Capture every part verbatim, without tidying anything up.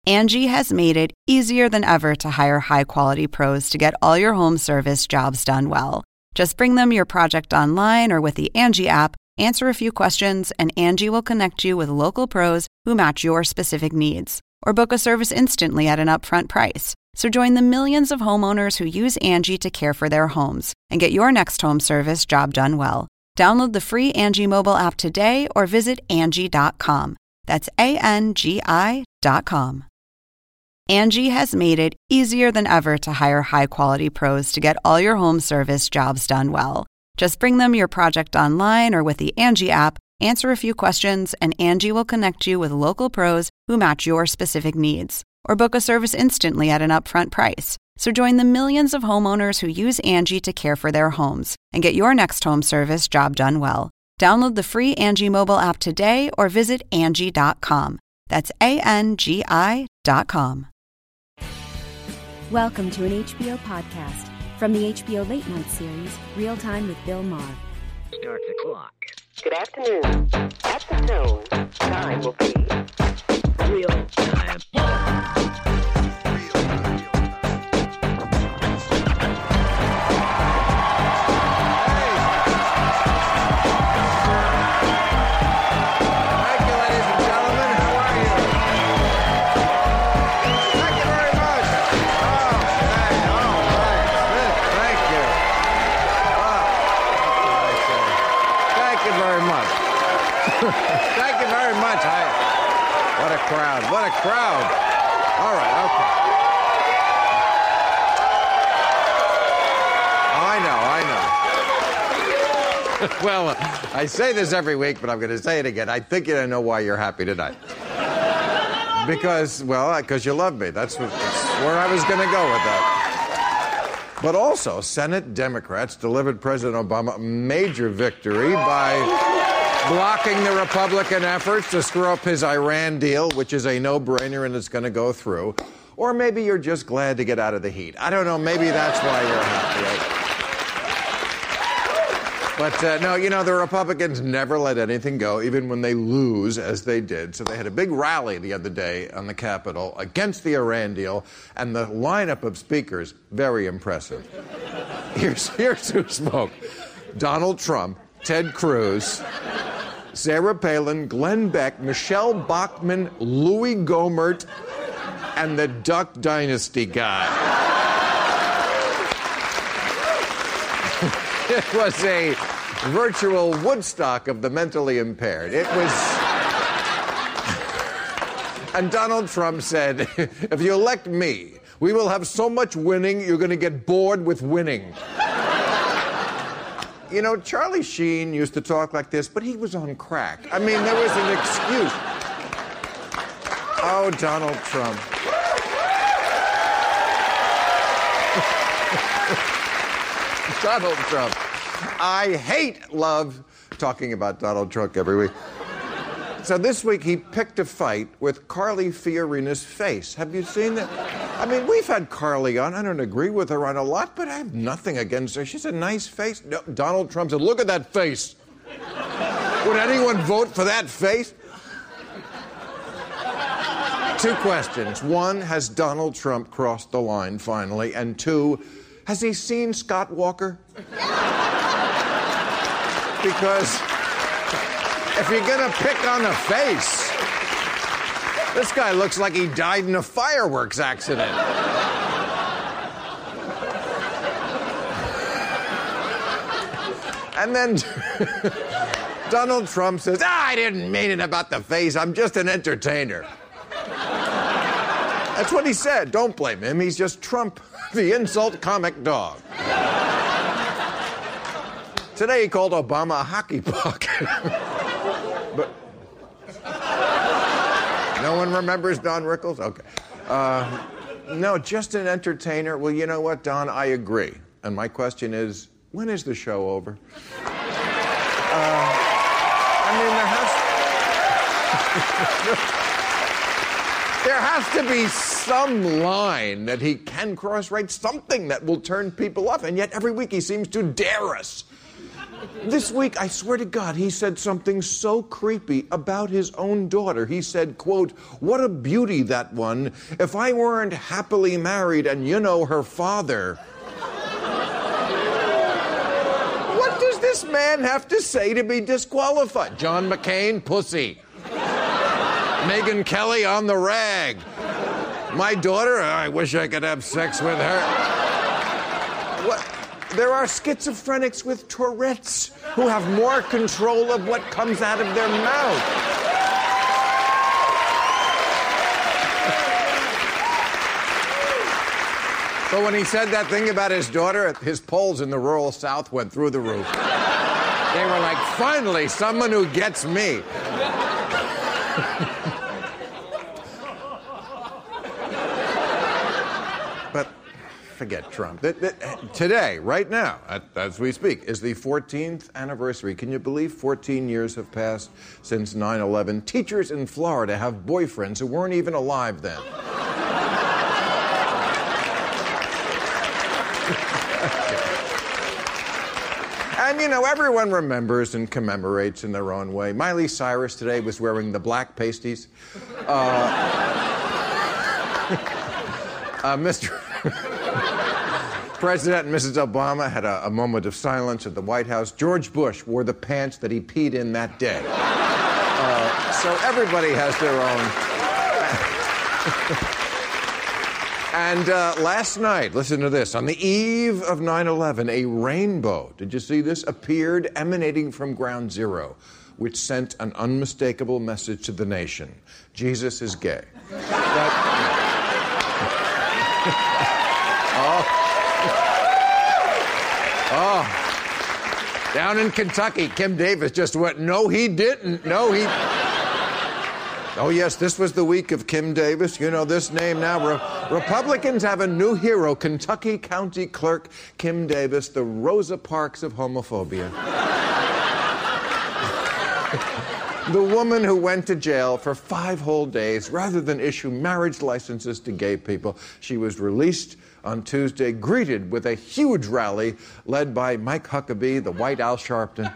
Angie has made it easier than ever to hire high-quality pros to get all your home service jobs done well. Just bring them your project online or with the Angie app, answer a few questions, and Angie will connect you with local pros who match your specific needs. Or book a service instantly at an upfront price. So join the millions of homeowners who use Angie to care for their homes and get your next home service job done well. Download the free Angie mobile app today or visit Angie dot com. That's A N G I dot com. Angie has made it easier than ever to hire high-quality pros to get all your home service jobs done well. Just bring them your project online or with the Angie app, answer a few questions, and Angie will connect you with local pros who match your specific needs. Or book a service instantly at an upfront price. So join the millions of homeowners who use Angie to care for their homes and get your next home service job done well. Download the free Angie mobile app today or visit Angie dot com. That's A N G I dot com. Welcome to an H B O podcast from the H B O Late Night series, Real Time with Bill Maher. Start the clock. Good afternoon. At the tone, time will be Real Time. Thank you very much. I, what a crowd. What a crowd. All right, okay. I know, I know. Well, uh, I say this every week, but I'm going to say it again. I think you know why you're happy tonight. Because, well, because you love me. That's, what, that's where I was going to go with that. But also, Senate Democrats delivered President Obama a major victory by blocking the Republican efforts to screw up his Iran deal, which is a no-brainer and it's going to go through. Or maybe you're just glad to get out of the heat. I don't know. Maybe that's why you're happy. But, uh, no, you know, the Republicans never let anything go, even when they lose, as they did. So they had a big rally the other day on the Capitol against the Iran deal, and the lineup of speakers, very impressive. Here's, here's who spoke. Donald Trump, Ted Cruz, Sarah Palin, Glenn Beck, Michelle Bachmann, Louis Gohmert, and the Duck Dynasty guy. It was a virtual Woodstock of the mentally impaired. It was... And Donald Trump said, if you elect me, we will have so much winning, you're going to get bored with winning. You know, Charlie Sheen used to talk like this, but he was on crack. I mean, there was an excuse. Oh, Donald Trump. Donald Trump. I hate, love talking about Donald Trump every week. So this week he picked a fight with Carly Fiorina's face. Have you seen that? I mean, we've had Carly on. I don't agree with her on a lot, but I have nothing against her. She's a nice face. No, Donald Trump said, look at that face. Would anyone vote for that face? Two questions. One, has Donald Trump crossed the line finally? And two, has he seen Scott Walker? Because if you're gonna pick on a face, this guy looks like he died in a fireworks accident. And then Donald Trump says, ah, I didn't mean it about the face. I'm just an entertainer. That's what he said. Don't blame him. He's just Trump, the insult comic dog. Today he called Obama a hockey puck. But no one remembers Don Rickles? Okay. Uh, no, just an entertainer. Well, you know what, Don? I agree. And my question is, when is the show over? Uh, I mean, there has... there has to be some line that he can cross, right? Something that will turn people off. And yet every week he seems to dare us This week, I swear to God, he said something so creepy about his own daughter. He said, quote, "What a beauty, that one. If I weren't happily married and you know her father." What does this man have to say to be disqualified? John McCain, pussy. Megyn Kelly on the rag. My daughter, I wish I could have sex with her. What? There are schizophrenics with Tourette's who have more control of what comes out of their mouth. But when he said that thing about his daughter, his polls in the rural South went through the roof. They were like, finally, someone who gets me. But forget Trump. Today, right now, as we speak, is the fourteenth anniversary. Can you believe fourteen years have passed since nine eleven? Teachers in Florida have boyfriends who weren't even alive then. And, you know, everyone remembers and commemorates in their own way. Miley Cyrus today was wearing the black pasties. Uh, uh, Mister President and Missus Obama had a, a moment of silence at the White House. George Bush wore the pants that he peed in that day. Uh, so everybody has their own. And uh, last night, listen to this, on the eve of nine eleven, a rainbow, did you see this, appeared emanating from Ground Zero, which sent an unmistakable message to the nation. Jesus is gay. That... oh. Oh. Down in Kentucky, Kim Davis just went, no, he didn't. No, he... Oh, yes, this was the week of Kim Davis. You know this name now. Re- Republicans have a new hero, Kentucky County Clerk Kim Davis, the Rosa Parks of homophobia. The woman who went to jail for five whole days rather than issue marriage licenses to gay people. She was released on Tuesday, greeted with a huge rally led by Mike Huckabee, the white Al Sharpton.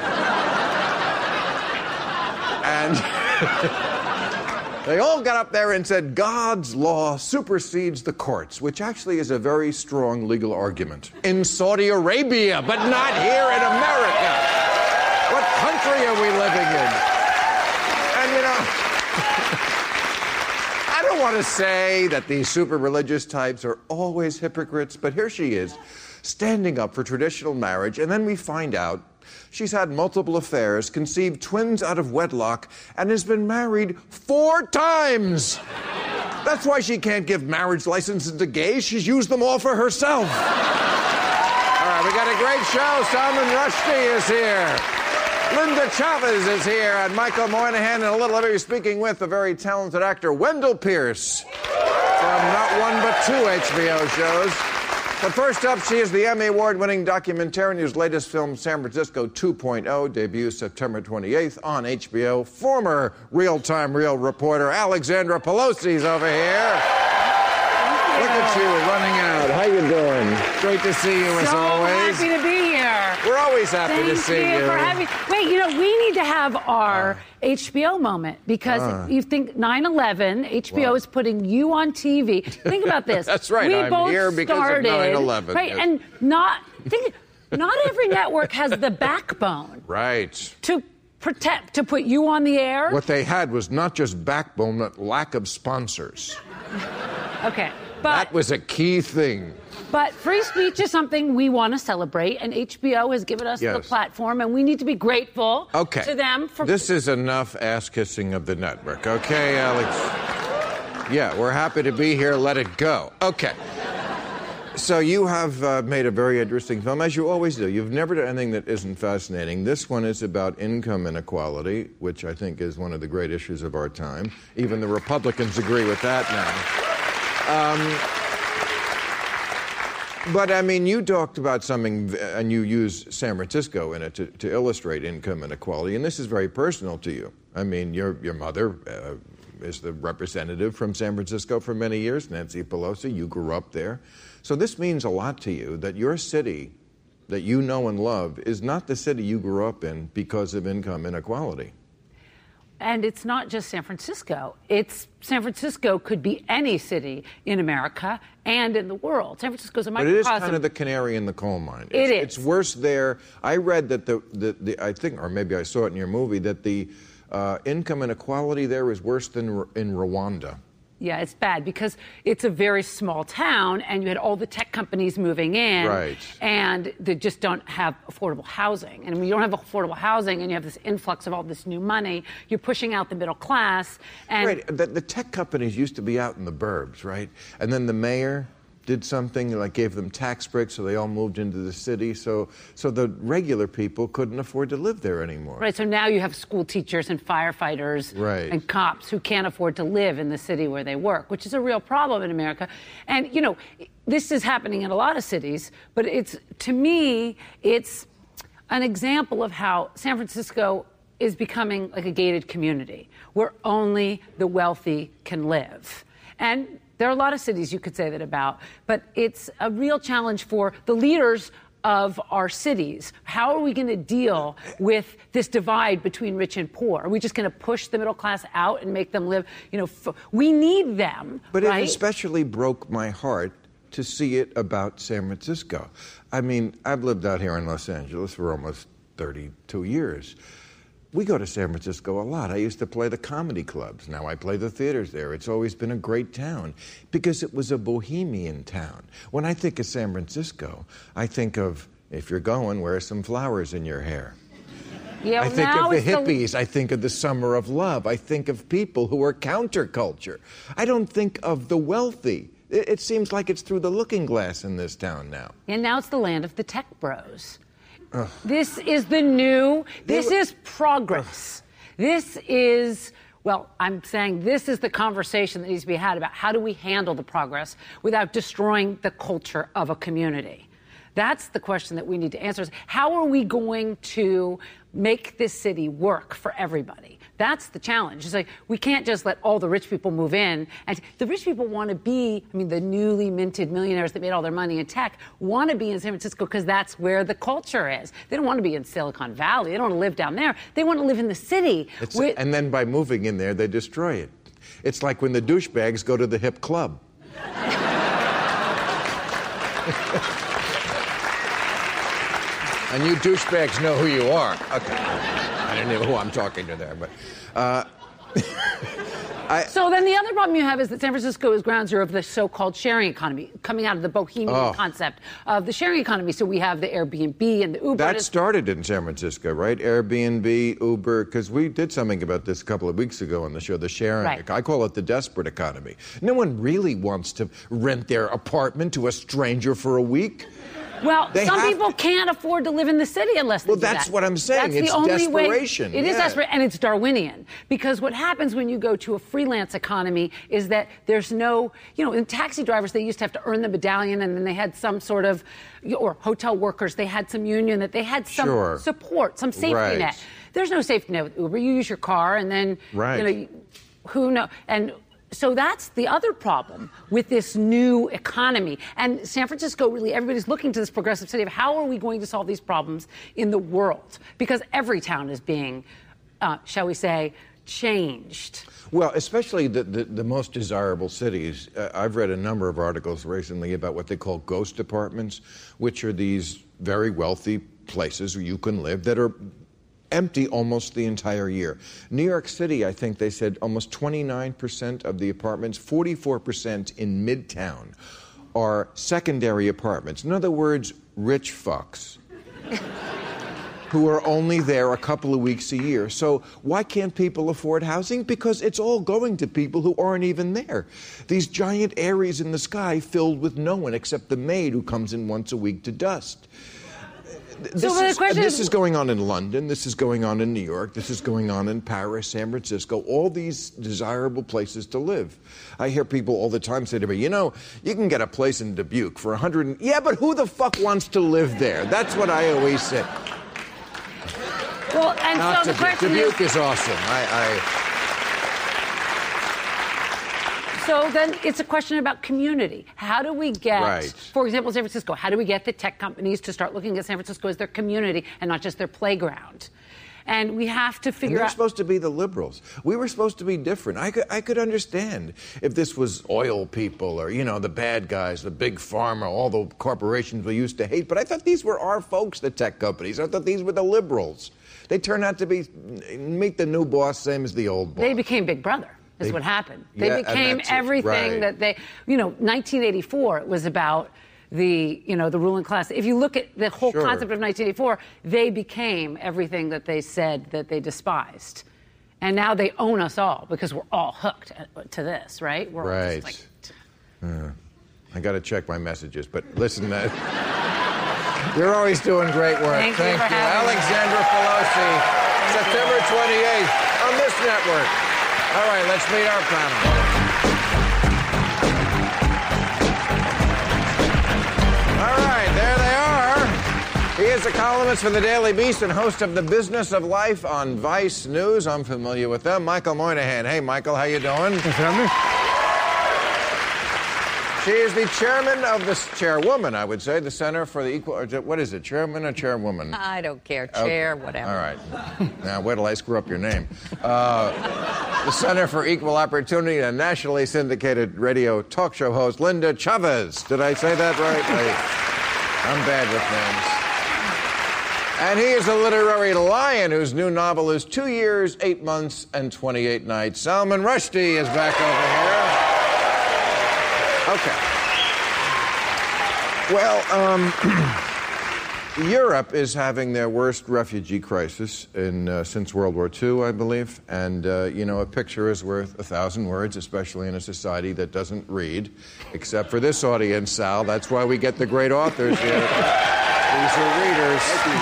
And... They all got up there and said, God's law supersedes the courts, which actually is a very strong legal argument. In Saudi Arabia, but not here in America. What country are we living in? And, you know, I don't want to say that these super religious types are always hypocrites, but here she is, standing up for traditional marriage, and then we find out she's had multiple affairs, conceived twins out of wedlock, and has been married four times. That's why she can't give marriage licenses to gays. She's used them all for herself. All right, we got a great show. Salman Rushdie is here. Linda Chavez is here. And Michael Moynihan, and a little later, speaking with the very talented actor Wendell Pierce from not one but two H B O shows. But first up, she is the Emmy Award-winning documentarian whose latest film, San Francisco two point oh, debuts September twenty-eighth on H B O. Former Real-Time Real reporter Alexandra Pelosi's over here. Look at you, running out. How you doing? Great to see you, as so always. happy to be here. We're always happy Thank to see you. you. For having... Wait, you know, we need to have our uh, H B O moment, because uh, you think nine eleven, H B O well. is putting you on T V. Think about this. That's right. We I'm both here because started, of nine eleven. Right, yes. and not... Think, not every network has the backbone. Right. To protect, to put you on the air. What they had was not just backbone, but lack of sponsors. Okay. But, that was a key thing. But free speech is something we want to celebrate, and H B O has given us yes. the platform, and we need to be grateful okay. to them for... This is enough ass-kissing of the network. Okay, Alex? Yeah, we're happy to be here. Let it go. Okay. So you have uh, made a very interesting film, as you always do. You've never done anything that isn't fascinating. This one is about income inequality, which I think is one of the great issues of our time. Even the Republicans agree with that now. Um, but, I mean, you talked about something, and you use San Francisco in it to, to illustrate income inequality, and this is very personal to you. I mean, your, your mother uh, is the representative from San Francisco for many years, Nancy Pelosi. You grew up there. So this means a lot to you, that your city that you know and love is not the city you grew up in because of income inequality. And it's not just San Francisco. It's San Francisco could be any city in America and in the world. San Francisco's a microcosm. But it is kind of the canary in the coal mine. It it's, is. It's worse there. I read that the, the, the I think, or maybe I saw it in your movie, that the uh, income inequality there is worse than in Rwanda. Yeah, it's bad because it's a very small town and you had all the tech companies moving in. Right. And they just don't have affordable housing. And when you don't have affordable housing and you have this influx of all this new money, you're pushing out the middle class. And right. The, the tech companies used to be out in the burbs, right? And then the mayor did something, like gave them tax breaks, so they all moved into the city. So, so the regular people couldn't afford to live there anymore. Right, so now you have school teachers and firefighters right. and cops who can't afford to live in the city where they work, which is a real problem in America. And, you know, this is happening in a lot of cities, but it's, to me, it's an example of how San Francisco is becoming like a gated community where only the wealthy can live. And there are a lot of cities you could say that about, but it's a real challenge for the leaders of our cities. How are we going to deal with this divide between rich and poor? Are we just going to push the middle class out and make them live, you know, f- we need them, But right? It especially broke my heart to see it about San Francisco. I mean, I've lived out here in Los Angeles for almost thirty-two years. We go to San Francisco a lot. I used to play the comedy clubs. Now I play the theaters there. It's always been a great town because it was a bohemian town. When I think of San Francisco, I think of, if you're going, wear some flowers in your hair. Yeah, I think now of the it's hippies. The... I think of the summer of love. I think of people who are counterculture. I don't think of the wealthy. It, it seems like it's through the looking glass in this town now. And now it's the land of the tech bros. Ugh. This is the new, this is progress. Ugh. This is, well, I'm saying this is the conversation that needs to be had about how do we handle the progress without destroying the culture of a community. That's the question that we need to answer. Is how are we going to make this city work for everybody? That's the challenge. It's like we can't just let all the rich people move in. And the rich people want to be, I mean, the newly minted millionaires that made all their money in tech want to be in San Francisco because that's where the culture is. They don't want to be in Silicon Valley. They don't want to live down there. They want to live in the city. With... And then by moving in there, they destroy it. It's like when the douchebags go to the hip club. And you douchebags know who you are. Okay. I don't know who I'm talking to there, but... Uh, I, so then the other problem you have is that San Francisco is ground zero of the so-called sharing economy, coming out of the bohemian oh. concept of the sharing economy. So we have the Airbnb and the Uber. That started in San Francisco, right? Airbnb, Uber, because we did something about this a couple of weeks ago on the show, the sharing. Right. I call it the desperate economy. No one really wants to rent their apartment to a stranger for a week. Well, they some have people to... can't afford to live in the city unless they Well, do that's that. what I'm saying. That's It's the only desperation. Way. It yeah. is desperate, and it's Darwinian. Because what happens when you go to a freelance economy is that there's no, you know, in taxi drivers, they used to have to earn the medallion, and then they had some sort of, or hotel workers, they had some union, that they had some sure. support, some safety right. net. There's no safety net with Uber. You use your car, and then, right. you know, who knows? And so that's the other problem with this new economy. And San Francisco, really, everybody's looking to this progressive city of how are we going to solve these problems in the world? Because every town is being, uh, shall we say, changed. Well, especially the, the, the most desirable cities. Uh, I've read a number of articles recently about what they call ghost apartments, which are these very wealthy places where you can live that are empty almost the entire year. New York City, I think they said almost twenty-nine percent of the apartments, forty-four percent in Midtown, are secondary apartments. In other words, rich fucks who are only there a couple of weeks a year. So why can't people afford housing? Because it's all going to people who aren't even there. These giant areas in the sky filled with no one except the maid who comes in once a week to dust. This, so is, the question this is, is going on in London, this is going on in New York, this is going on in Paris, San Francisco, all these desirable places to live. I hear people all the time say to me, you know, you can get a place in Dubuque for a hundred and... Yeah, but who the fuck wants to live there? That's what I always say. Well, and Not so the Dubuque. question Dubuque is... is awesome. I... I so then it's a question about community. How do we get, Right. for example, San Francisco, how do we get the tech companies to start looking at San Francisco as their community and not just their playground? And we have to And figure they're out... supposed to be the liberals. We were supposed to be different. I could, I could understand if this was oil people or, you know, the bad guys, the big pharma, all the corporations we used to hate. But I thought these were our folks, the tech companies. I thought these were the liberals. They turned out to be, meet the new boss, same as the old boss. They became Big Brother, is They- what happened. They Yeah, and became that's it, everything right. that they... You know, nineteen eighty-four, it was about the, you know, the ruling class. If you look at the whole Sure. concept of nineteen eighty-four, they became everything that they said that they despised. And now they own us all because we're all hooked to this, right? We're all Right. just like... Uh, I got to check my messages, but listen, uh, you're always doing great work. Thank you for having me. Alexandra Pelosi, September twenty-eighth on this network. All right, let's meet our panel. All right, there they are. He is a columnist for the Daily Beast and host of The Business of Life on Vice News. I'm familiar with them. Michael Moynihan. Hey, Michael, how you doing? Thanks for having me. She is the chairman of the chairwoman, I would say, the Center for the Equal. Or what is it, chairman or chairwoman? I don't care. Chair, Okay. whatever. All right. Now, wait till I screw up your name. Uh, the Center for Equal Opportunity and nationally syndicated radio talk show host Linda Chavez. Did I say that right? I, I'm bad with names. And he is a literary lion whose new novel is Two Years, Eight Months, and twenty-eight Nights. Salman Rushdie is back over here. Okay. Well, um, Europe is having their worst refugee crisis in uh, since World War Two, I believe. And, uh, you know, a picture is worth a thousand words, especially in a society that doesn't read, except for this audience, Sal. That's why we get the great authors here. These are readers.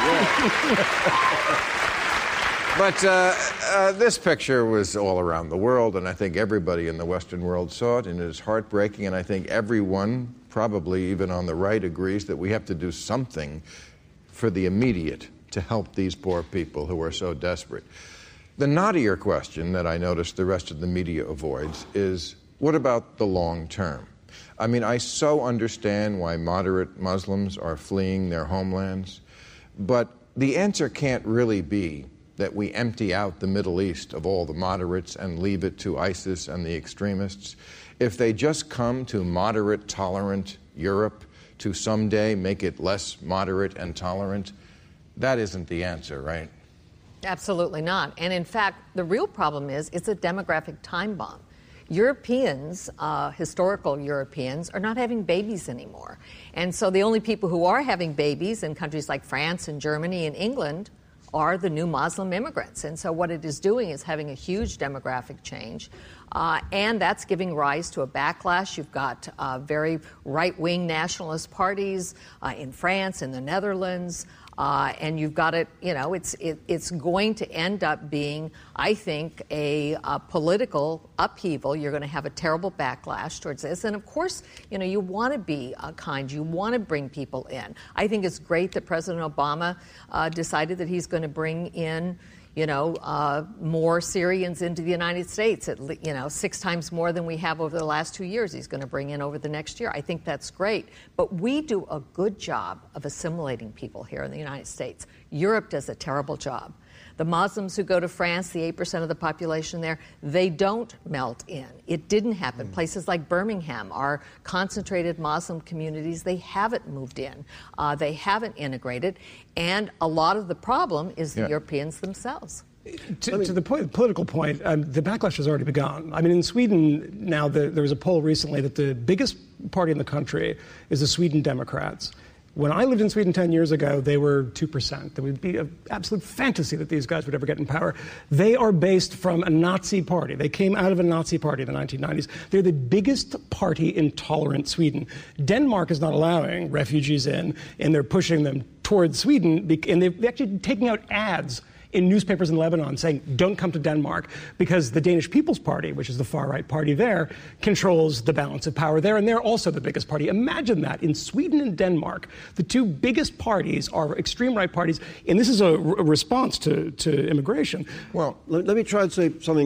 But uh, uh, this picture was all around the world, and I think everybody in the Western world saw it, and it is heartbreaking, and I think everyone, probably even on the right, agrees that we have to do something for the immediate to help these poor people who are so desperate. The knottier question that I noticed the rest of the media avoids is, what about the long term? I mean, I so understand why moderate Muslims are fleeing their homelands, but the answer can't really be that we empty out the Middle East of all the moderates and leave it to ISIS and the extremists. If they just come to moderate, tolerant Europe to someday make it less moderate and tolerant, that isn't the answer, right? Absolutely not. And in fact, the real problem is it's a demographic time bomb. Europeans, uh, historical Europeans, are not having babies anymore. And so the only people who are having babies in countries like France and Germany and England are the new Muslim immigrants. And so what it is doing is having a huge demographic change. Uh, and that's giving rise to a backlash. You've got uh, very right-wing nationalist parties uh, in France, in the Netherlands. Uh, and you've got it, you know, it's it, it's going to end up being, I think, a, a political upheaval. You're going to have a terrible backlash towards this. And of course, you know, you want to be uh, kind. You want to bring people in. I think it's great that President Obama uh, decided that he's going to bring in, you know, uh, more Syrians into the United States, at le- you know, six times more than we have over the last two years. He's going to bring in over the next year. I think that's great. But we do a good job of assimilating people here in the United States. Europe does a terrible job. The Muslims who go to France, the eight percent of the population there, they don't melt in. It didn't happen. Places like Birmingham are concentrated Muslim communities. They haven't moved in. Uh, they haven't integrated. And a lot of the problem is the Yeah. Europeans themselves. To, to the point, political point, um, the backlash has already begun. I mean, in Sweden now, the, there was a poll recently that the biggest party in the country is the Sweden Democrats. When I lived in Sweden ten years ago, they were two percent. It would be an absolute fantasy that these guys would ever get in power. They are based from a Nazi party. They came out of a Nazi party in the nineteen nineties. They're the biggest party in tolerant Sweden. Denmark is not allowing refugees in, and they're pushing them towards Sweden, and they're actually taking out ads in newspapers in Lebanon saying, don't come to Denmark, because the Danish People's Party, which is the far-right party there, controls the balance of power there, and they're also the biggest party. Imagine that. In Sweden and Denmark, the two biggest parties are extreme right parties, and this is a, r- a response to, to immigration. Well, let, let me try and say something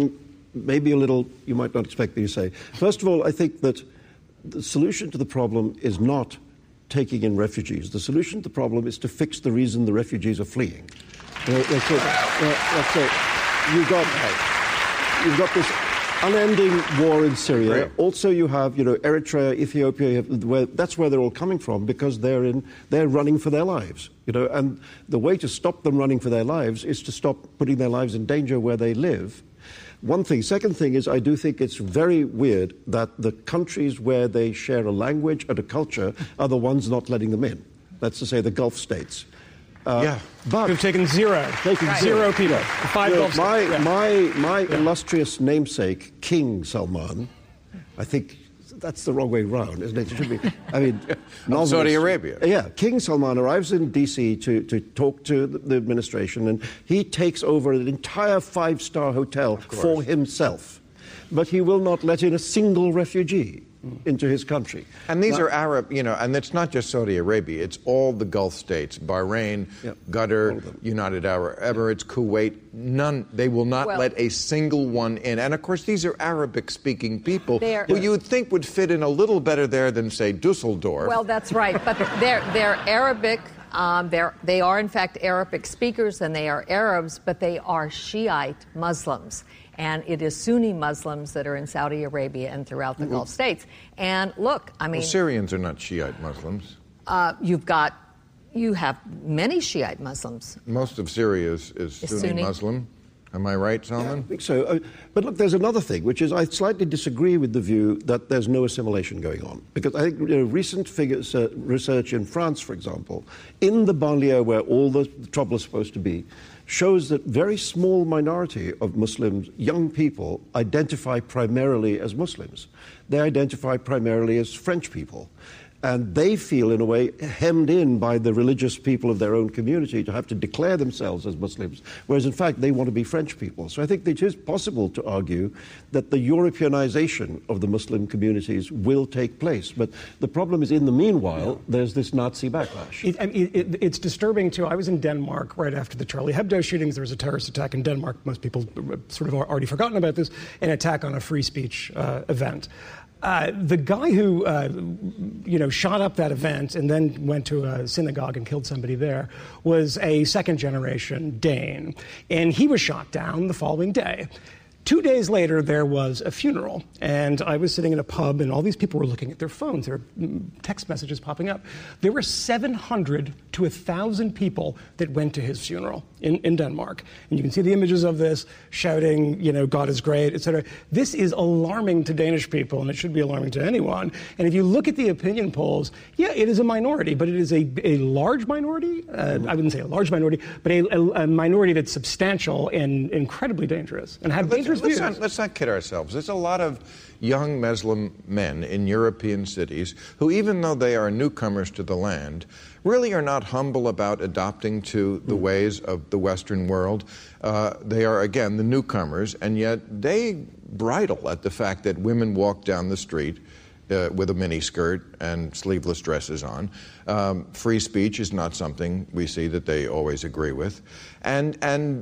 maybe a little you might not expect me to say. First of all, I think that the solution to the problem is not taking in refugees. The solution to the problem is to fix the reason the refugees are fleeing. You know, that's it. Uh, that's it. You've got, you've got this unending war in Syria. Right. Also, you have, you know, Eritrea, Ethiopia. You have, where, that's where they're all coming from because they're in. They're running for their lives. You know, and the way to stop them running for their lives is to stop putting their lives in danger where they live. One thing. Second thing is, I do think it's very weird that the countries where they share a language and a culture are the ones not letting them in. That's to say, the Gulf states. Uh, yeah, but we've taken zero, taken right. zero people. Yeah. Five you know, Gulf my, states. Yeah. my my yeah. illustrious namesake, King Salman, I think that's the wrong way round, isn't it? It should be. I mean, Saudi Arabia. Yeah, King Salman arrives in D C to, to talk to the, the administration, and he takes over an entire five-star hotel for himself. But he will not let in a single refugee into his country. And these now, are Arab, you know, and it's not just Saudi Arabia, it's all the Gulf states, Bahrain, yep, Qatar, United Arab Emirates, Kuwait, none, they will not well, let a single one in. And of course, these are Arabic-speaking people are, who you would think would fit in a little better there than, say, Dusseldorf. Well, that's right, but they're, they're Arabic, um, they're, they are in fact Arabic speakers and they are Arabs, but they are Shiite Muslims. And it is Sunni Muslims that are in Saudi Arabia and throughout the mm-hmm. Gulf states. And look, I mean... Well, Syrians are not Shiite Muslims. Uh, you've got... You have many Shiite Muslims. Most of Syria is, is, is Sunni, Sunni Muslim. Am I right, Salman? Yeah, I think so. Uh, but look, there's another thing, which is I slightly disagree with the view that there's no assimilation going on. Because I think you know, recent figures, uh, research in France, for example, in the banlieue where all the trouble is supposed to be, shows that very small minority of Muslims, young people, identify primarily as Muslims. They identify primarily as French people. And they feel, in a way, hemmed in by the religious people of their own community to have to declare themselves as Muslims, whereas, in fact, they want to be French people. So I think it is possible to argue that the Europeanization of the Muslim communities will take place. But the problem is, in the meanwhile, there's this Nazi backlash. It, I mean, it, it's disturbing, too. I was in Denmark right after the Charlie Hebdo shootings. There was a terrorist attack in Denmark. Most people sort of are already forgotten about this, an attack on a free speech uh, event. Uh, the guy who, uh, you know, shot up that event and then went to a synagogue and killed somebody there was a second-generation Dane, and he was shot down the following day. Two days later, there was a funeral, and I was sitting in a pub, and all these people were looking at their phones. There were text messages popping up. There were seven hundred to one thousand people that went to his funeral in, in Denmark. And you can see the images of this, shouting, you know, God is great, et cetera. This is alarming to Danish people, and it should be alarming to anyone. And if you look at the opinion polls, yeah, it is a minority, but it is a, a large minority. Uh, I wouldn't say a large minority, but a, a, a minority that's substantial and incredibly dangerous, and have dangerous Let's not, let's not kid ourselves. There's a lot of young Muslim men in European cities who, even though they are newcomers to the land, really are not humble about adopting to the ways of the Western world. Uh, they are, again, the newcomers, and yet they bridle at the fact that women walk down the street Uh, with a miniskirt and sleeveless dresses on. Um, free speech is not something we see that they always agree with. And, and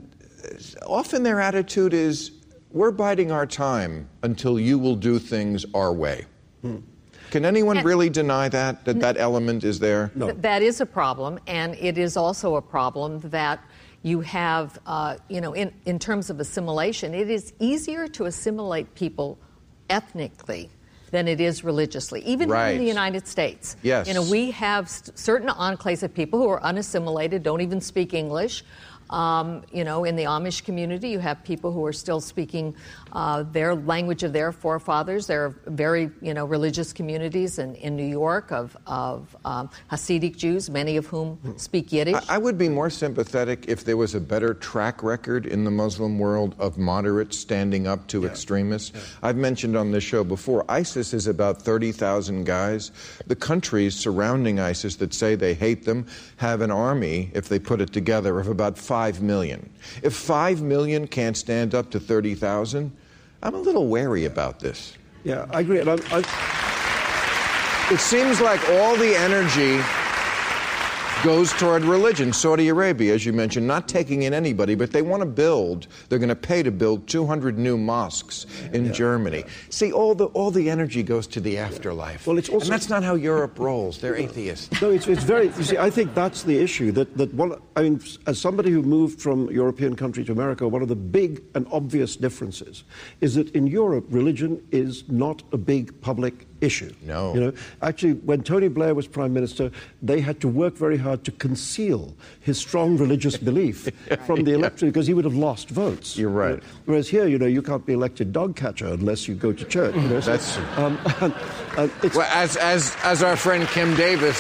often their attitude is, we're biding our time until you will do things our way. Hmm. Can anyone and really deny that, that that element is there? No. Th- that is a problem, and it is also a problem that you have, uh, you know, in, in terms of assimilation, it is easier to assimilate people ethnically than it is religiously, even right. in the United States. Yes. You know, we have st- certain enclaves of people who are unassimilated, don't even speak English. Um, you know, in the Amish community, you have people who are still speaking uh, their language of their forefathers. There are very, you know, religious communities in, in New York of, of um, Hasidic Jews, many of whom speak Yiddish. I, I would be more sympathetic if there was a better track record in the Muslim world of moderates standing up to yeah. extremists. Yeah. I've mentioned on this show before, ISIS is about thirty thousand guys. The countries surrounding ISIS that say they hate them have an army, if they put it together, of about five million. If five million can't stand up to thirty thousand, I'm a little wary about this. Yeah, I agree. And I'm, I'm... It seems like all the energy goes toward religion. Saudi Arabia, as you mentioned, not taking in anybody, but they want to build, they're going to pay to build two hundred new mosques in yeah. Germany. See, all the all the energy goes to the afterlife. Well, it's also, and that's not how Europe rolls. They're atheists. No, it's, it's very, you see, I think that's the issue. That, that one, I mean, as somebody who moved from a European country to America, one of the big and obvious differences is that in Europe, religion is not a big public issue. No. You know, actually, when Tony Blair was Prime Minister, they had to work very hard to conceal his strong religious belief from the electorate because he would have lost votes. You're right. Whereas here, you know, you can't be elected dog catcher unless you go to church. You know? That's um, and, and it's, well, as as as our friend Kim Davis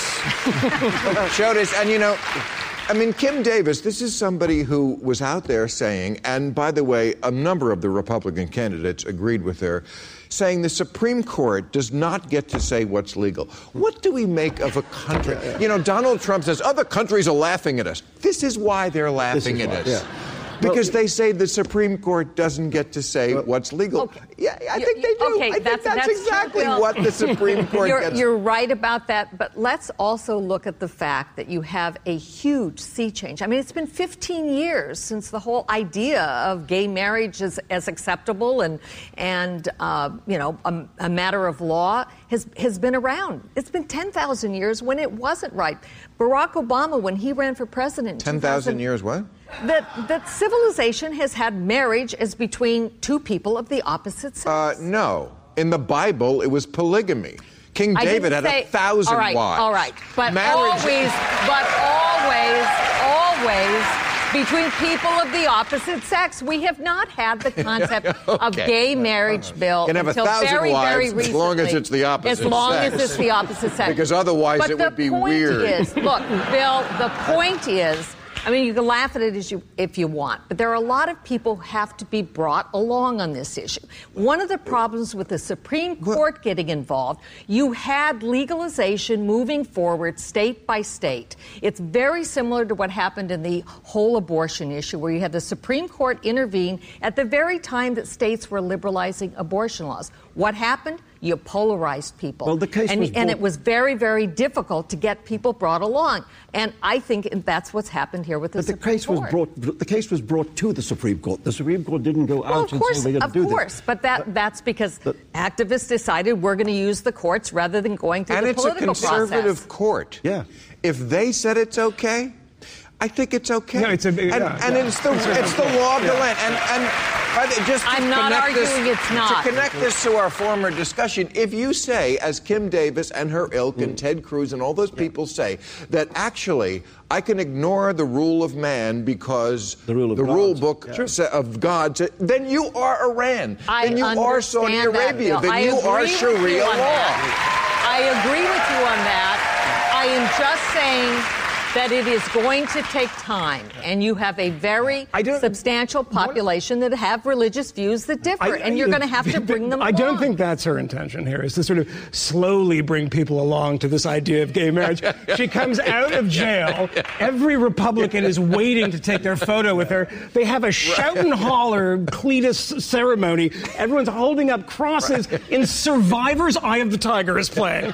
showed us, and you know. I mean, Kim Davis, this is somebody who was out there saying, and by the way, a number of the Republican candidates agreed with her, saying the Supreme Court does not get to say what's legal. What do we make of a country? You know, Donald Trump says, other countries are laughing at us. This is why they're laughing at why, us. Yeah. Because well, they say the Supreme Court doesn't get to say well, what's legal. Okay. Yeah, I think they do. Okay, I think that's, that's, that's exactly well, what the Supreme Court you're, gets. You're right about that, but let's also look at the fact that you have a huge sea change. I mean, it's been fifteen years since the whole idea of gay marriage as, as acceptable and, and uh, you know, a, a matter of law has, has been around. It's been ten thousand years when it wasn't right. Barack Obama, when he ran for president... ten thousand years what? That, that civilization has had marriage as between two people of the opposite sex. Uh, no. In the Bible, it was polygamy. King I David had say, a thousand all right, wives. All right, but Marriage... always, but always, always between people of the opposite sex. We have not had the concept okay. of gay marriage bill you can have until a thousand very, wives very recently. As long as it's the opposite sex. As long sex. as it's the opposite sex. Because otherwise but it would be weird. weird. The point is, look, Bill, the point is, I mean, you can laugh at it as you, if you want, but there are a lot of people who have to be brought along on this issue. One of the problems with the Supreme Court getting involved, you had legalization moving forward state by state. It's very similar to what happened in the whole abortion issue, where you had the Supreme Court intervene at the very time that states were liberalizing abortion laws. What happened? You polarized people. Well, the case and, was and brought- it was very, very difficult to get people brought along. And I think that's what's happened here with the but the Supreme case Court. was brought. The case was brought to the Supreme Court. The Supreme Court didn't go well, out of and course, say we're going to of do course, this. but that that's because but, activists decided we're going to use the courts rather than going through and the it's political a conservative process. court. Yeah. If they said it's okay, I think it's okay. No, it's a, yeah, and and yeah. it's the it's the law of the land. And and by the, just to I'm not connect arguing this, it's not. To connect this to our former discussion, if you say, as Kim Davis and her ilk and Ted Cruz and all those people say, that actually I can ignore the rule of man because The rule of the God. rule book Yeah. sa- of God, sa- then you are Iran. I then you are Saudi understand that, Arabia. Bill. Then I you agree are with you Sharia on law. that. I agree with you on that. I am just saying that it is going to take time, and you have a very I don't- substantial population that have religious views that differ, I- and you're going to have to bring them I along. don't think that's her intention here, is to sort of slowly bring people along to this idea of gay marriage. She comes out of jail. Every Republican is waiting to take their photo with her. They have a shout and holler Cletus ceremony. Everyone's holding up crosses in Survivor's Eye of the Tiger is playing.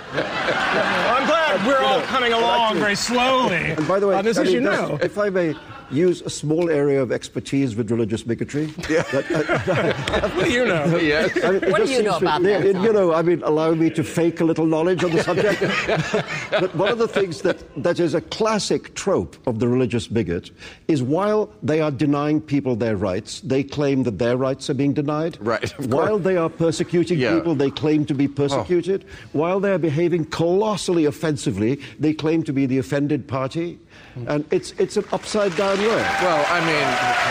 I'm glad we're all coming along very slowly. And by the way, on this I mean, issue that's- now. if I may use a small area of expertise with religious bigotry. Yeah. That, uh, What do you know? Yes. I mean, it What do just you seems know to- about yeah, that, it- Tom? You know, I mean, allow me to fake a little knowledge on the subject. But one of the things that, that is a classic trope of the religious bigot is while they are denying people their rights, they claim that their rights are being denied. Right, of While course. they are persecuting Yeah. people, they claim to be persecuted. While they are behaving colossally offensively, they claim to be the offended party. And it's it's an upside down world. Well, I mean,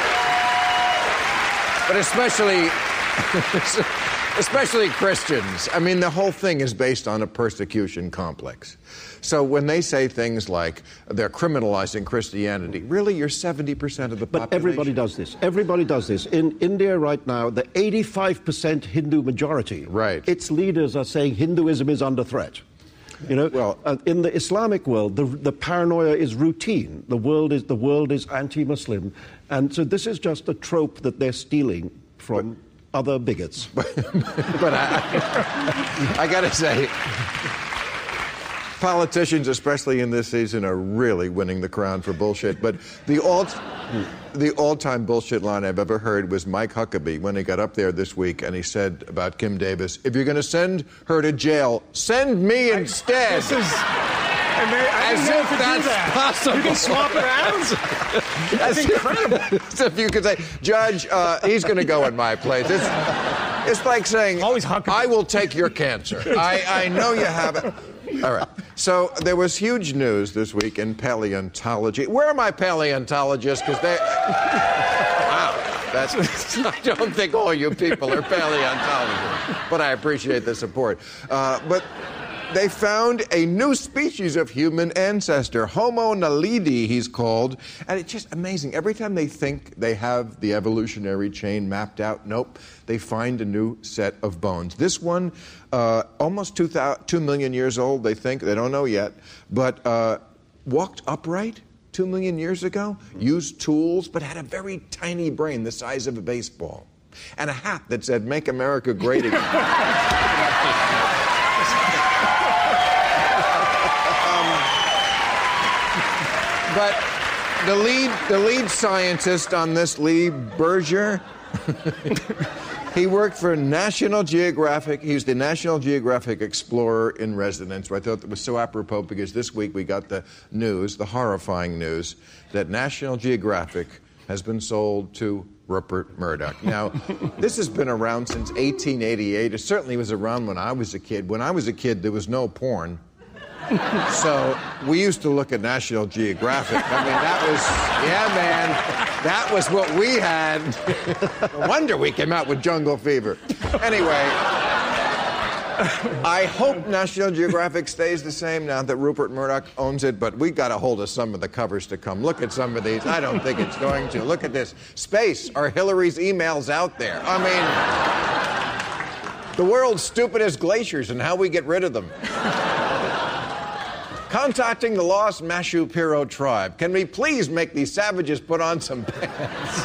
but especially, especially Christians. I mean, the whole thing is based on a persecution complex. So when they say things like they're criminalizing Christianity, really, you're seventy percent of the But population. everybody does this. Everybody does this. In India right now, the eighty-five percent Hindu majority, Right. its leaders are saying Hinduism is under threat. You know, Well- uh, in the Islamic world, the, the paranoia is routine. The world is the world is anti-Muslim, and so this is just a trope that they're stealing from other bigots. But I, I got to say, Politicians, especially in this season, are really winning the crown for bullshit. But the all, the all-time bullshit line I've ever heard was Mike Huckabee when he got up there this week and he said about Kim Davis, "If you're going to send her to jail, send me instead." This is. And they, I As didn't know if you could do that's that. possible. You can swap it out. That's incredible. As if you could say, "Judge, uh, he's going to go in my place." It's, it's like saying, Always Huckabee. "I will take your cancer. I, I know you have it." All right. So there was huge news this week in paleontology. Where are my paleontologists? Because they... Wow. That's, I don't think all you people are paleontologists, but I appreciate the support. Uh, but they found a new species of human ancestor, Homo naledi, he's called, and it's just amazing. Every time they think they have the evolutionary chain mapped out, nope, they find a new set of bones. This one, uh, almost two, thousand, two million years old, they think, they don't know yet, but uh, walked upright two million years ago, used tools, but had a very tiny brain the size of a baseball, and a hat that said, "Make America Great Again." But the lead, the lead scientist on this, Lee Berger, he worked for National Geographic. He's the National Geographic Explorer in Residence. I thought that was so apropos because this week we got the news, the horrifying news, that National Geographic has been sold to Rupert Murdoch. Now, this has been around since eighteen eighty-eight. It certainly was around when I was a kid. When I was a kid, there was no porn. So we used to look at National Geographic. I mean, that was, yeah, man, that was what we had. No wonder we came out with Jungle Fever. Anyway, I hope National Geographic stays the same now that Rupert Murdoch owns it, but we got a hold of some of the covers to come. Look at some of these. I don't think it's going to. Look at this. Space. Are Hillary's emails out there? I mean, the world's stupidest glaciers and how we get rid of them. Contacting the lost Mashupiro tribe. Can we please make these savages put on some pants?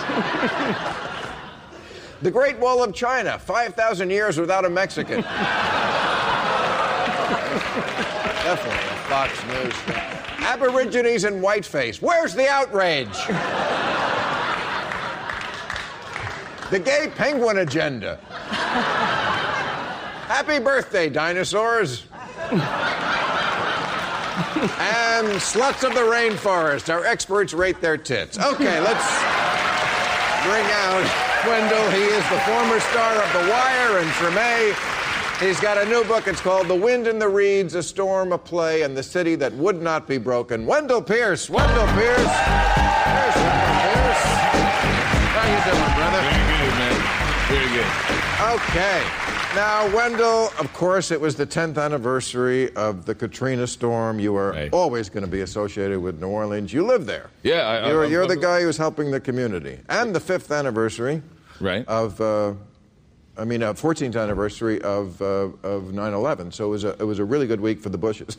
The Great Wall of China, five thousand years without a Mexican. Definitely a Fox News thing. Aborigines in whiteface. Where's the outrage? The gay penguin agenda. Happy birthday, dinosaurs. And sluts of the rainforest. Our experts rate their tits. Okay, let's bring out Wendell. He is the former star of The Wire and Treme. He's got a new book. It's called The Wind in the Reeds, A Storm, A Play, and the City That Would Not Be Broken. Wendell Pierce. Wendell Pierce. There's Wendell Pierce. How you doing, brother? Very good, man. Very good. Okay. Now, Wendell, of course, it was the tenth anniversary of the Katrina storm. You were right. always going to be associated with New Orleans. You live there. Yeah. I, You're, I, you're I, the guy who's helping the community. And the fifth anniversary right. of, uh, I mean, uh, fourteenth anniversary of uh, of nine eleven. So it was, a, it was a really good week for the Bushes.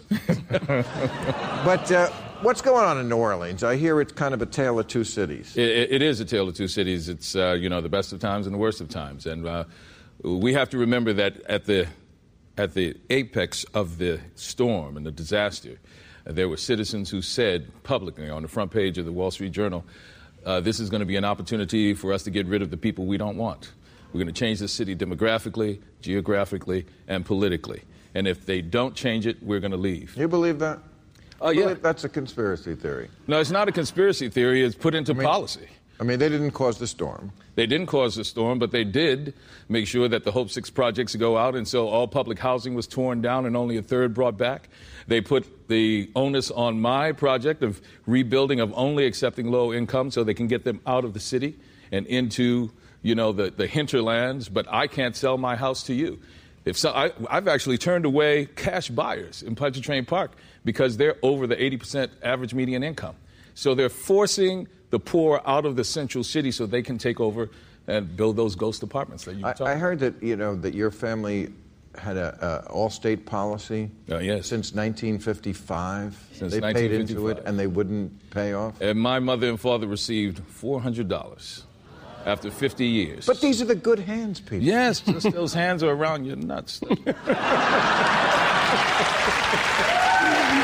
But uh, what's going on in New Orleans? I hear it's kind of a tale of two cities. It, it is a tale of two cities. It's, uh, you know, the best of times and the worst of times. And uh, we have to remember that at the at the apex of the storm and the disaster, uh, there were citizens who said publicly on the front page of the Wall Street Journal, uh, this is going to be an opportunity for us to get rid of the people we don't want. We're going to change the city demographically, geographically, and politically. And if they don't change it, we're going to leave. You believe that? Oh, yeah. That's a conspiracy theory. No, it's not a conspiracy theory. It's put into I mean, policy. I mean, they didn't cause the storm. They didn't cause the storm, but they did make sure that the Hope Six projects go out, and so all public housing was torn down and only a third brought back. They put the onus on my project of rebuilding, of only accepting low income so they can get them out of the city and into, you know, the, the hinterlands, but I can't sell my house to you. If so, I, I've actually turned away cash buyers in Pontchartrain Park because they're over the eighty percent average median income. So they're forcing the poor out of the central city so they can take over and build those ghost apartments that you were talking I, I heard that, you know, that your family had a, a all-state policy uh, yes. since nineteen fifty-five. Since they paid into nineteen fifty-five. it and they wouldn't pay off. And my mother and father received four hundred dollars after fifty years. But these are the good hands, people. Yes, just those hands are around your nuts.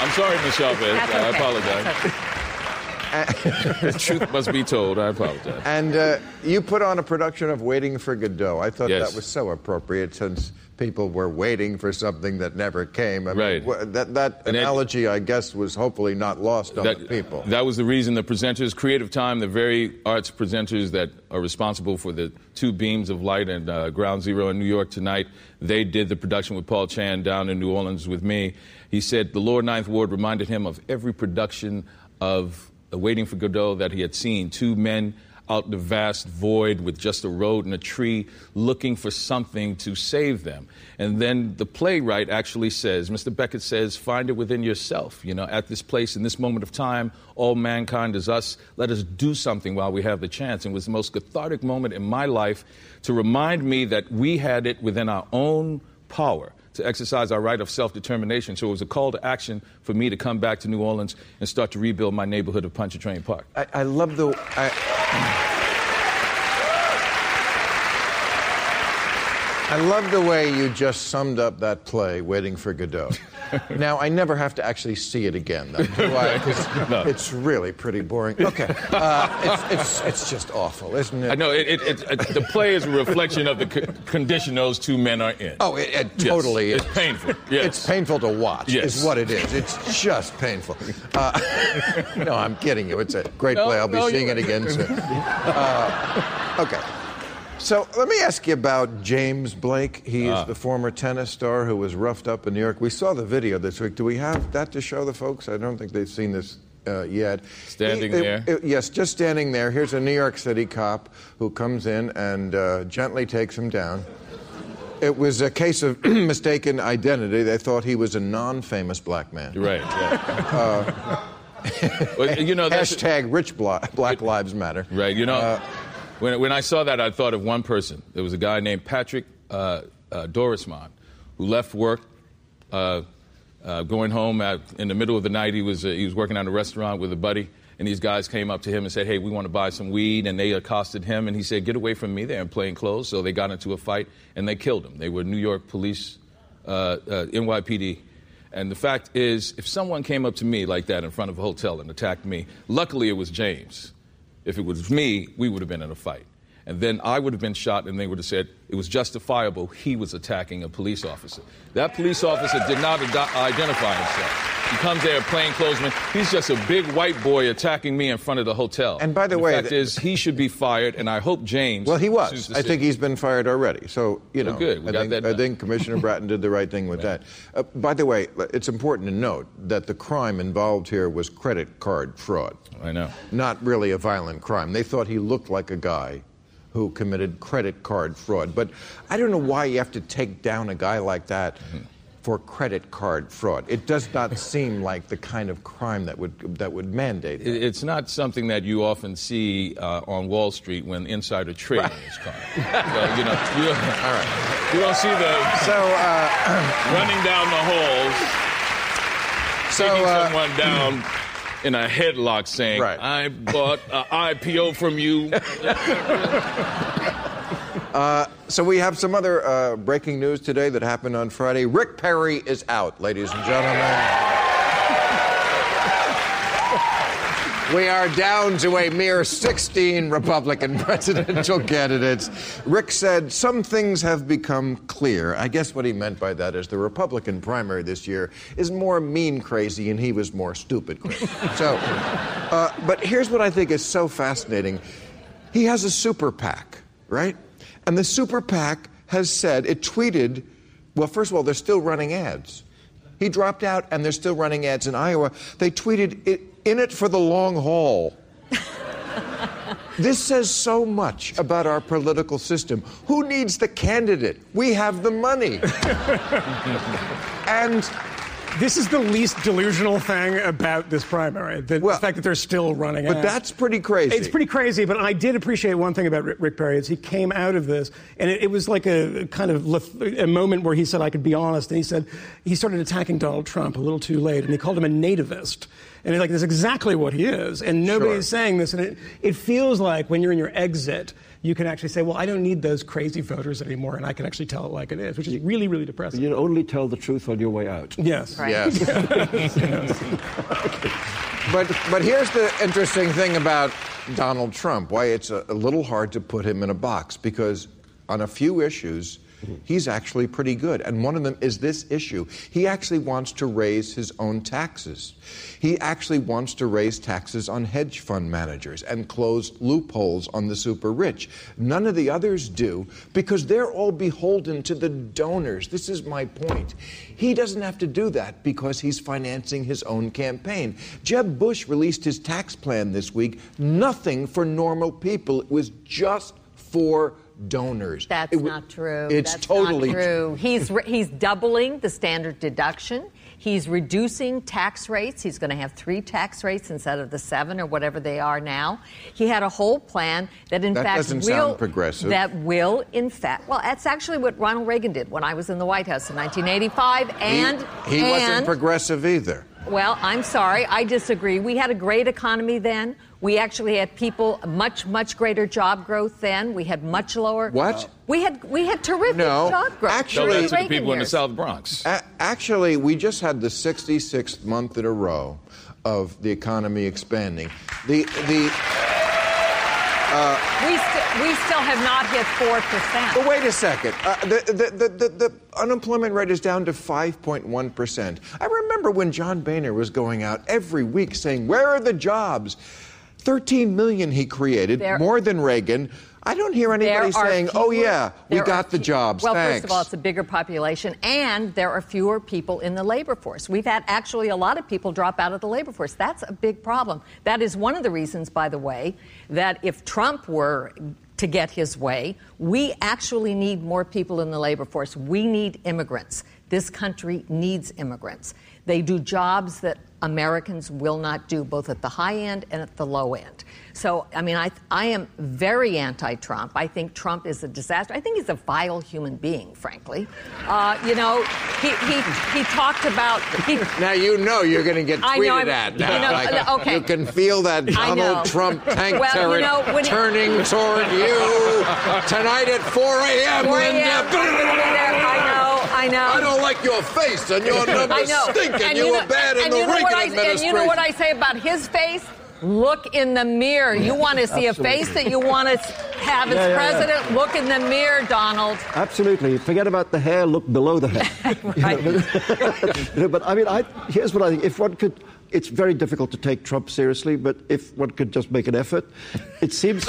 I'm sorry, Miz Chavez. That's I okay. apologize. That's okay. The truth must be told. I apologize. And uh, you put on a production of Waiting for Godot. I thought Yes. that was so appropriate since people were waiting for something that never came. I Right. mean, wh- that that And it- analogy, I guess, was hopefully not lost on That, the people. that was the reason the presenters, Creative Time, the very arts presenters that are responsible for the two beams of light and uh, Ground Zero in New York tonight, they did the production with Paul Chan down in New Orleans with me. He said the Lower Ninth Ward reminded him of every production of Waiting for Godot that he had seen. Two men out in the vast void with just a road and a tree looking for something to save them. And then the playwright actually says, Mister Beckett says, find it within yourself. You know, at this place, in this moment of time, all mankind is us. Let us do something while we have the chance. And it was the most cathartic moment in my life to remind me that we had it within our own power to exercise our right of self-determination. So it was a call to action for me to come back to New Orleans and start to rebuild my neighborhood of Pontchartrain Park. I, I love the. I, I love the way you just summed up that play, Waiting for Godot. Now, I never have to actually see it again, though, do I? 'Cause No. it's really pretty boring. Okay. Uh, it's, it's, it's just awful, isn't it? I know it, it, it, it, the play is a reflection of the co- condition those two men are in. Oh, it, it Yes. totally is. It's painful. Yes. It's painful to watch, Yes. is what it is. It's just painful. Uh, no, I'm kidding you. It's a great No, play. I'll be no, seeing you're it again soon. Uh, okay. So let me ask you about James Blake. He is Ah. the former tennis star who was roughed up in New York. We saw the video this week. Do we have that to show the folks? I don't think they've seen this uh, yet. Standing He- it- there? it- yes, just standing there. Here's a New York City cop who comes in and uh, gently takes him down. It was a case of mistaken identity. They thought he was a non-famous black man. Right. Yeah. well, you know, that's, Hashtag rich bla- Black Lives Matter. right. You know, Uh, when when I saw that, I thought of one person. There was a guy named Patrick uh, uh, Dorismond who left work. Uh, uh, going home at, in the middle of the night, he was uh, he was working at a restaurant with a buddy, and these guys came up to him and said, "Hey, we want to buy some weed," and they accosted him, and he said, "Get away from me! They're in plain clothes." So they got into a fight, and they killed him. They were New York police, uh, uh, N Y P D. And the fact is, if someone came up to me like that in front of a hotel and attacked me, luckily it was James. If it was me, we would have been in a fight. And then I would have been shot, and they would have said it was justifiable he was attacking a police officer. That police officer did not ad- identify himself. He comes there, plainclothesman. He's just a big white boy attacking me in front of the hotel. And by the the way, fact th- is, he should be fired, and I hope James. Well, he was. pursues the I think city. he's been fired already. So, you know, Oh, good. We I, got think, that I done. think Commissioner Bratton did the right thing with that. Uh, by the way, it's important to note that the crime involved here was credit card fraud. I know. Not really a violent crime. They thought he looked like a guy who committed credit card fraud. But I don't know why you have to take down a guy like that Mm-hmm. for credit card fraud. It does not seem like the kind of crime that would that would mandate that. It- It's not something that you often see uh, on Wall Street when insider trading is common. So, you know, you, all right. You don't see the So, uh, running down the halls, so taking uh, someone down in a headlock, saying, Right. "I bought an I P O from you." Uh, so we have some other uh, breaking news today that happened on Friday. Rick Perry is out, ladies and gentlemen. We are down to a mere sixteen Republican presidential candidates. Rick said some things have become clear. I guess what he meant by that is the Republican primary this year is more mean crazy and he was more stupid crazy. So, uh, but here's what I think is so fascinating. He has a super PAC, right? And the super PAC has said, it tweeted, well, first of all, they're still running ads. He dropped out and they're still running ads in Iowa. They tweeted, it, in it for the long haul. This says so much about our political system. Who needs the candidate? We have the money. And This is the least delusional thing about this primary, the, Well, the fact that they're still running but ads. that's pretty crazy. It's pretty crazy, but I did appreciate one thing about Rick, Rick Perry is he came out of this, and it, it was like a kind of lef- a moment where he said, I could be honest, and he said he started attacking Donald Trump a little too late, and he called him a nativist. And he's like, that's exactly what he is, and nobody's Sure. saying this, and it, it feels like when you're in your exit, you can actually say, well, I don't need those crazy voters anymore, and I can actually tell it like it is, which is really, really depressing. You only tell the truth on your way out. Yes. Right. Yes. Yes. But but here's the interesting thing about Donald Trump, why it's a, a little hard to put him in a box, because on a few issues, he's actually pretty good. And one of them is this issue. He actually wants to raise his own taxes. He actually wants to raise taxes on hedge fund managers and close loopholes on the super rich. None of the others do, because they're all beholden to the donors. This is my point. He doesn't have to do that because he's financing his own campaign. Jeb Bush released his tax plan this week. Nothing for normal people. It was just for donors. That's it, not true. It's That's totally not true. He's re- he's doubling the standard deduction. He's reducing tax rates. He's going to have three tax rates instead of the seven or whatever they are now. He had a whole plan that, in That fact, doesn't will sound progressive. that will, in fact, well, that's actually what Ronald Reagan did when I was in the White House in nineteen eighty-five. And he, he and, wasn't progressive either. Well, I'm sorry. I disagree. We had a great economy then. We actually had people much, much greater job growth then. We had much lower. What? We had we had terrific No, job growth. actually- Tell during that to the Reagan people in the years. South Bronx. A- actually, we just had the sixty-sixth month in a row of the economy expanding. The the. We, st- we still have not hit four percent. But wait a second. Uh, the, the, the, the, the unemployment rate is down to five point one percent. I remember when John Boehner was going out every week saying, where are the jobs? thirteen million he created, There- more than Reagan. I don't hear anybody There are saying, oh, fewer- yeah, we there got are the fe- jobs, Well, thanks. first of all, it's a bigger population, and there are fewer people in the labor force. We've had actually a lot of people drop out of the labor force. That's a big problem. That is one of the reasons, by the way, that if Trump were to get his way, we actually need more people in the labor force. We need immigrants. This country needs immigrants. They do jobs that Americans will not do, both at the high end and at the low end. So, I mean, I, I am very anti-Trump. I think Trump is a disaster. I think he's a vile human being, frankly. Uh, you know, he, he, he talked about... He, Now you know you're going to get I know, tweeted I'm- at you now. know, Like, okay. You can feel that I know. Donald Trump tank Well, turret you know, when he- turning toward you tonight at four a.m. four Linda. a.m. I'm gonna be there. I know, I know. I don't like your face, and your I numbers know. stink, and, And you you were know- bad in and the you know Reagan what I, administration. And you know what I say about his face? Look in the mirror. You want to see Absolutely. a face that you want to have as Yeah, yeah, yeah. president? Look in the mirror, Donald. Absolutely. Forget about the hair, look below the hair. Right. You know, but, you know, but I mean, I, here's what I think. If one could, it's very difficult to take Trump seriously, but if one could just make an effort, it seems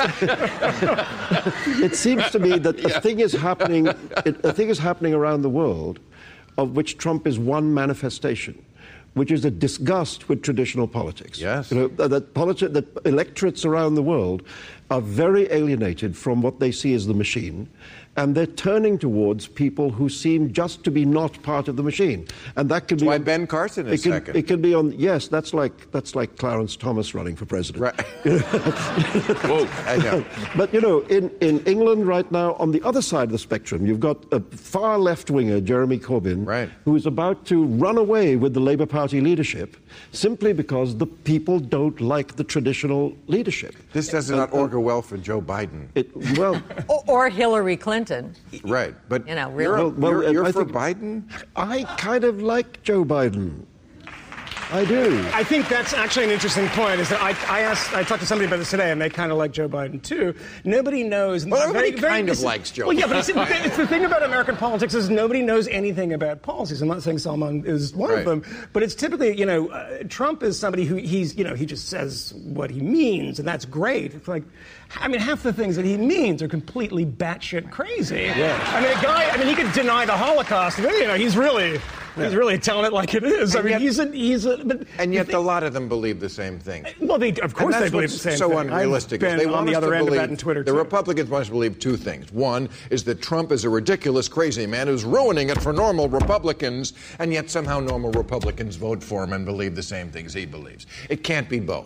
it seems to me that a thing is happening, it, a thing is happening around the world of which Trump is one manifestation, which is a disgust with traditional politics. Yes. You know, that, that, politi- that electorates around the world are very alienated from what they see as the machine, and they're turning towards people who seem just to be not part of the machine. And that could That's be why on- Ben Carson is it can, second. It can be on, yes, that's like, that's like Clarence Thomas running for president. Right. Whoa. I know. But, you know, in, in England right now, on the other side of the spectrum, you've got a far left-winger, Jeremy Corbyn, Right. who is about to run away with the Labour Party leadership simply because the people don't like the traditional leadership. This does not augur well for Joe Biden. It, well, Or, or Hillary Clinton. Right, but You know, you're, really. Well, well, you're, you're I for think- Biden? I kind of like Joe Biden. I do. I think that's actually an interesting point. Is that I, I asked, I talked to somebody about this today, and they kind of like Joe Biden too. Nobody knows. Well, everybody very- very- kind of this- likes Joe Well, yeah, but it's, it's the thing about American politics is nobody knows anything about policies. I'm not saying Salman is one Right. of them, but it's typically, you know, uh, Trump is somebody who he's, you know, he just says what he means, and that's great. It's like, I mean, half the things that he means are completely batshit crazy. Yeah. I mean, a guy, I mean, he could deny the Holocaust, but, you know, he's really. He's really telling it like it is. I And mean, yet- he's a, he's a, but And yet a lot of them believe the same thing. well, they of course And they that's believe the what's same so thing. unrealistic. I've is been they want on the us other to end believe, of that in Twitter the too. Republicans want us to believe two things. One is that Trump is a ridiculous, crazy man who's ruining it for normal Republicans, and yet somehow normal Republicans vote for him and believe the same things he believes. It can't be both.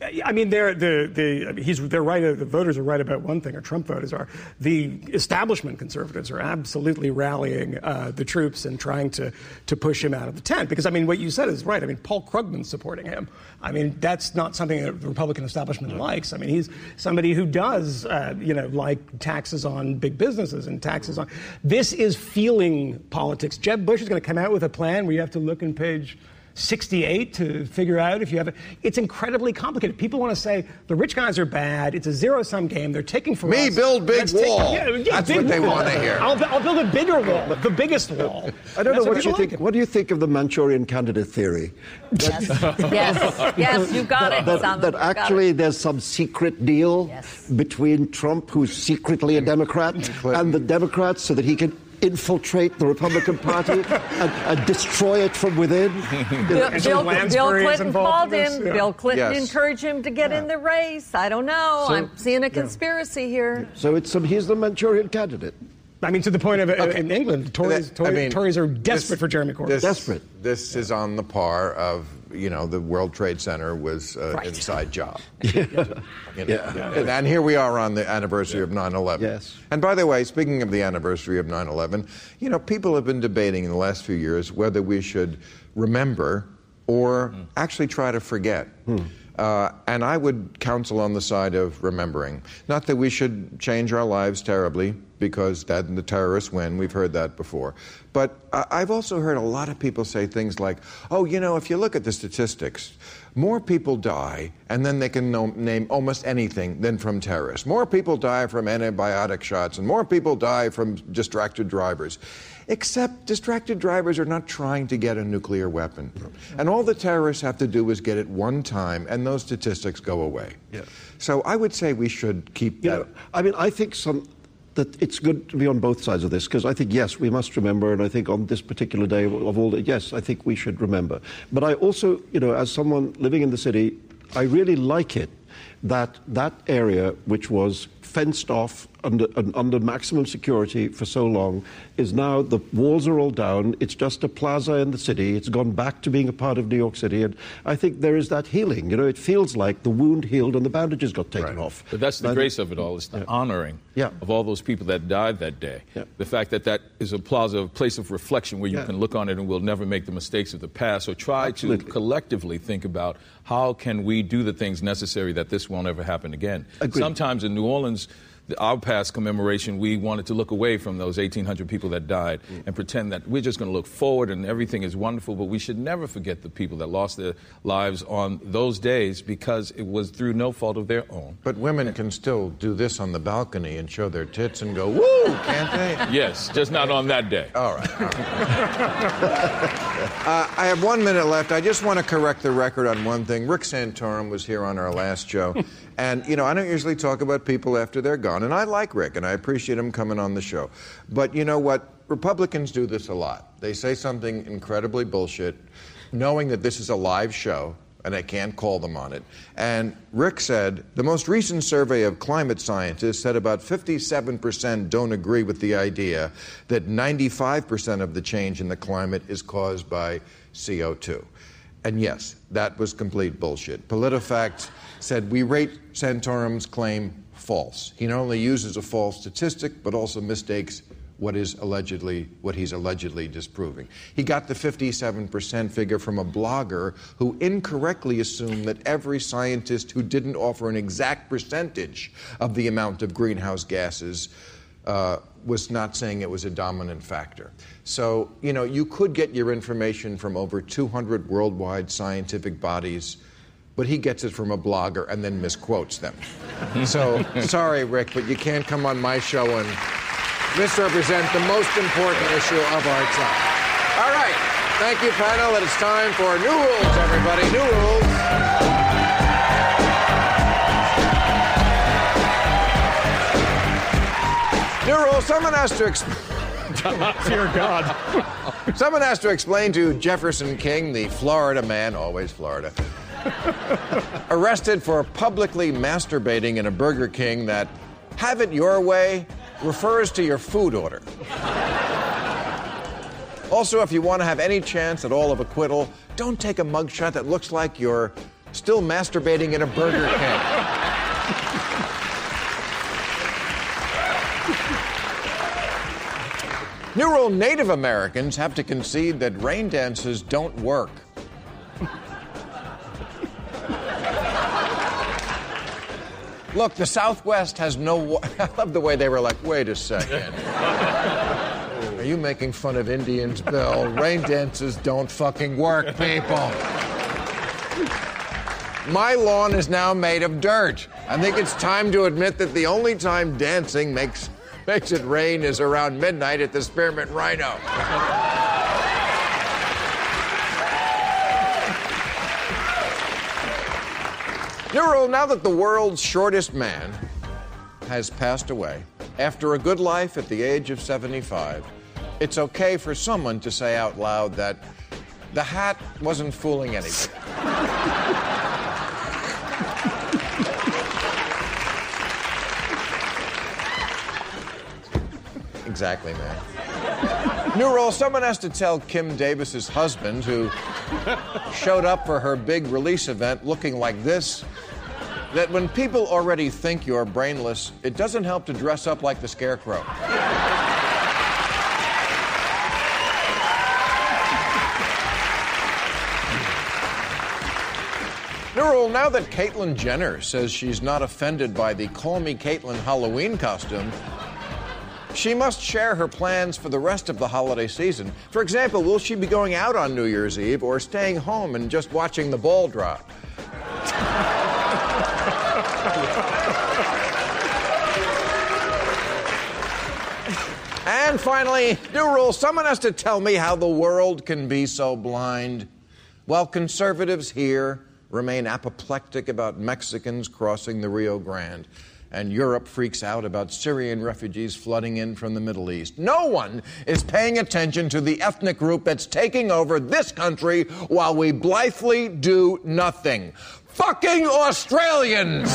I mean, they're the the he's they're right. The voters are right about one thing, or Trump voters are. The establishment conservatives are absolutely rallying uh, the troops and trying to to push him out of the tent. Because I mean, what you said is right. I mean, Paul Krugman's supporting him. I mean, that's not something that the Republican establishment likes. I mean, he's somebody who does, uh, you know, like taxes on big businesses and taxes on. This is feeling politics. Jeb Bush is going to come out with a plan where you have to look in page sixty-eight to figure out if you have it. It's incredibly complicated. People want to say the rich guys are bad. It's a zero-sum game. They're taking from Me us. build big Let's wall. Take, yeah, yeah, That's big what they wall. want to hear. I'll, I'll build a bigger wall, the biggest wall. I don't know That's what you people think. like. What do you think of the Manchurian candidate theory? Yes, yes, yes, you got it, That, Simon. that You got actually it. there's some secret deal Yes. between Trump, who's secretly a Democrat, and the Democrats so that he can infiltrate the Republican Party and, and destroy it from within. Bill, And so Bill, Bill Lansbury is Clinton involved called in this, him. yeah. Bill Clinton Yes. encouraged him to get in the race. I don't know. So- I'm seeing a conspiracy here. So it's some, he's the Manchurian candidate. I mean, to the point of uh, in England, Tories, I Tories, mean, Tories are desperate this- for Jeremy Corbyn. This, Desperate. This is on the par of, you know, the World Trade Center was an Right. inside job. You know, and, and here we are on the anniversary of nine eleven. Yes. And by the way, speaking of the anniversary of nine eleven, you know, people have been debating in the last few years whether we should remember or actually try to forget. Uh, and I would counsel on the side of remembering. Not that we should change our lives terribly, because then the terrorists win. We've heard that before. But I- I've also heard a lot of people say things like, oh, you know, if you look at the statistics, more people die, and then they can no- name almost anything than from terrorists. More people die from antibiotic shots, and more people die from distracted drivers. Except distracted drivers are not trying to get a nuclear weapon. And all the terrorists have to do is get it one time, and those statistics go away. Yeah. So I would say we should keep You that. know, I mean, I think some that it's good to be on both sides of this, because I think, yes, we must remember, and I think on this particular day of all, yes, I think we should remember. But I also, you know, as someone living in the city, I really like it that that area, which was fenced off under, under maximum security for so long, is now, the walls are all down. It's just a plaza in the city. It's gone back to being a part of New York City. And I think there is that healing. You know, it feels like the wound healed and the bandages got taken off. But that's the And- grace of it all. It's the Yeah. honoring Yeah. of all those people that died that day. Yeah. The fact that that is a plaza, a place of reflection where you Yeah. can look on it and we'll never make the mistakes of the past. So try Absolutely. to collectively think about how can we do the things necessary that this won't ever happen again. Agreed. Sometimes in New Orleans, the, our past commemoration, we wanted to look away from those eighteen hundred people that died Mm. and pretend that we're just going to look forward and everything is wonderful, but we should never forget the people that lost their lives on those days because it was through no fault of their own. But women can still do this on the balcony and show their tits and go, woo, can't they? Yes, just not on that day. All right. All right. uh, I have one minute left. I just want to correct the record on one thing. Rick Santorum was here on our last show. And, you know, I don't usually talk about people after they're gone. And I like Rick, and I appreciate him coming on the show. But you know what? Republicans do this a lot. They say something incredibly bullshit, knowing that this is a live show, and I can't call them on it. And Rick said, the most recent survey of climate scientists said about fifty-seven percent don't agree with the idea that ninety-five percent of the change in the climate is caused by C O two. And yes, that was complete bullshit. PolitiFact said, we rate Santorum's claim false. He not only uses a false statistic, but also mistakes what is allegedly what he's allegedly disproving. He got the fifty-seven percent figure from a blogger who incorrectly assumed that every scientist who didn't offer an exact percentage of the amount of greenhouse gases uh, was not saying it was a dominant factor. So, you know, you could get your information from over two hundred worldwide scientific bodies, but he gets it from a blogger and then misquotes them. So, sorry, Rick, but you can't come on my show and misrepresent the most important issue of our time. All right. Thank you, panel. And it's time for new rules, everybody. New rules. New rules. Someone has to explain. Dear God. Someone has to explain to Jefferson King, the Florida man, always Florida, arrested for publicly masturbating in a Burger King, that have it your way refers to your food order. Also, if you want to have any chance at all of acquittal, don't take a mugshot that looks like you're still masturbating in a Burger King. New rule, Native Americans have to concede that rain dances don't work. Look, the Southwest has no... Wa- I love the way they were like, wait a second. Are you making fun of Indians, Bill? Rain dances don't fucking work, people. My lawn is now made of dirt. I think it's time to admit that the only time dancing makes, makes it rain is around midnight at the Spearmint Rhino. New rule, now that the world's shortest man has passed away, after a good life at the age of seventy-five, it's okay for someone to say out loud that the hat wasn't fooling anybody. Exactly, man. New rule, someone has to tell Kim Davis's husband, who showed up for her big release event looking like this, that when people already think you're brainless, it doesn't help to dress up like the Scarecrow. New rule, now that Caitlyn Jenner says she's not offended by the Call Me Caitlyn Halloween costume, she must share her plans for the rest of the holiday season. For example, will she be going out on New Year's Eve or staying home and just watching the ball drop? And finally, new rule, someone has to tell me how the world can be so blind. While conservatives here remain apoplectic about Mexicans crossing the Rio Grande, and Europe freaks out about Syrian refugees flooding in from the Middle East, no one is paying attention to the ethnic group that's taking over this country while we blithely do nothing. Fucking Australians!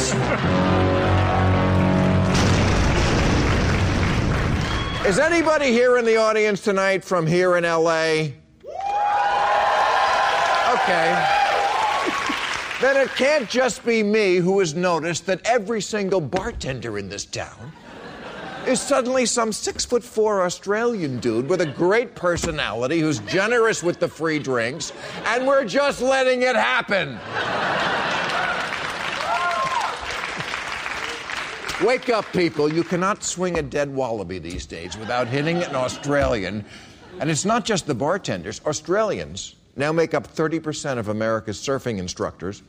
Is anybody here in the audience tonight from here in L A? Okay. Then it can't just be me who has noticed that every single bartender in this town is suddenly some six-foot-four Australian dude with a great personality who's generous with the free drinks, and we're just letting it happen. Wake up, people. You cannot swing a dead wallaby these days without hitting an Australian. And it's not just the bartenders. Australians now make up thirty percent of America's surfing instructors.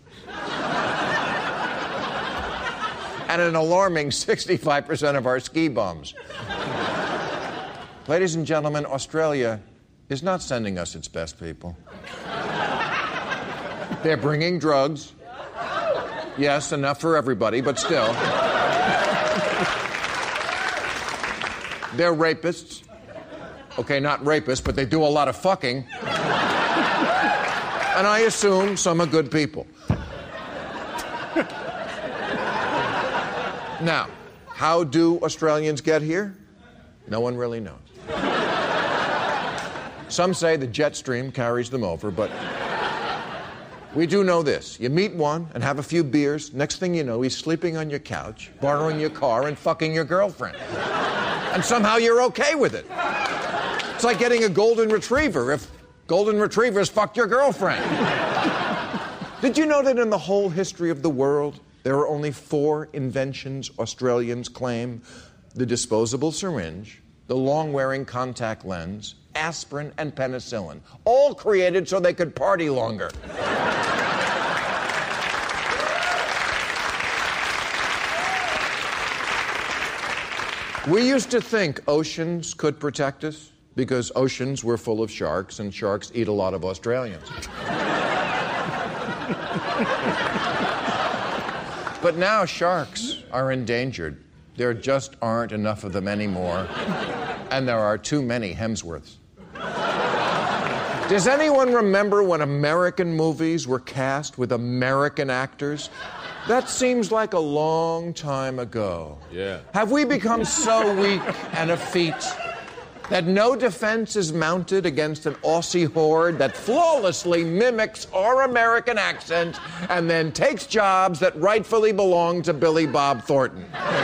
And an alarming sixty-five percent of our ski bums. Ladies and gentlemen, Australia is not sending us its best people. They're bringing drugs. Yes, enough for everybody, but still. They're rapists. Okay, not rapists, but they do a lot of fucking. And I assume some are good people. Now, how do Australians get here? No one really knows. Some say the jet stream carries them over, but we do know this. You meet one and have a few beers. Next thing you know, he's sleeping on your couch, borrowing your car, and fucking your girlfriend. And somehow you're okay with it. It's like getting a golden retriever if golden retrievers fucked your girlfriend. Did you know that in the whole history of the world, there are only four inventions Australians claim? The disposable syringe, the long-wearing contact lens, aspirin, and penicillin. All created so they could party longer. We used to think oceans could protect us because oceans were full of sharks, and sharks eat a lot of Australians. But now sharks are endangered. There just aren't enough of them anymore, and there are too many Hemsworths. Does anyone remember when American movies were cast with American actors? That seems like a long time ago. Yeah. Have we become so weak and effete that no defense is mounted against an Aussie horde that flawlessly mimics our American accent and then takes jobs that rightfully belong to Billy Bob Thornton.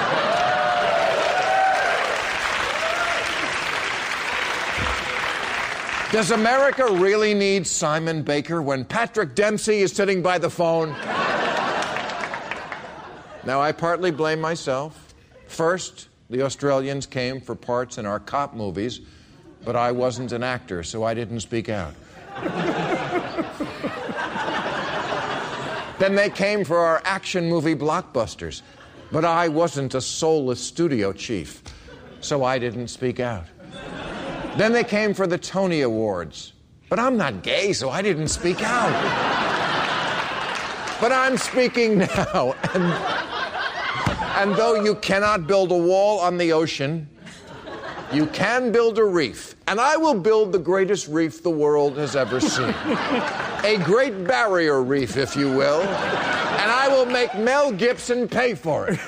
Does America really need Simon Baker when Patrick Dempsey is sitting by the phone? Now, I partly blame myself. First, the Australians came for parts in our cop movies, but I wasn't an actor, so I didn't speak out. Then they came for our action movie blockbusters, but I wasn't a soulless studio chief, so I didn't speak out. Then they came for the Tony Awards, but I'm not gay, so I didn't speak out. But I'm speaking now, and, and though you cannot build a wall on the ocean, you can build a reef, and I will build the greatest reef the world has ever seen. A Great Barrier Reef, if you will, and I will make Mel Gibson pay for it.